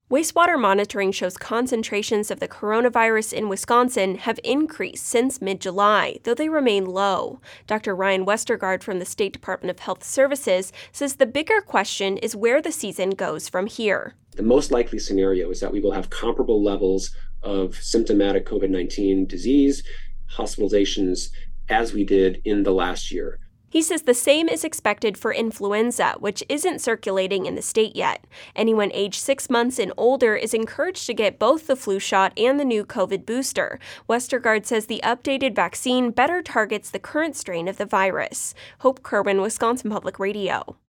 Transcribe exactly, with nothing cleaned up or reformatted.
Wastewater monitoring shows concentrations of the coronavirus in Wisconsin have increased since mid-July, though they remain low. Doctor Ryan Westergaard from the State Department of Health Services says the bigger question is where the season goes from here. The most likely scenario is that we will have comparable levels of symptomatic COVID nineteen disease, hospitalizations, as we did in the last year. He says the same is expected for influenza, which isn't circulating in the state yet. Anyone aged six months and older is encouraged to get both the flu shot and the new COVID booster. Westergaard says the updated vaccine better targets the current strain of the virus. Hope Kerwin, Wisconsin Public Radio.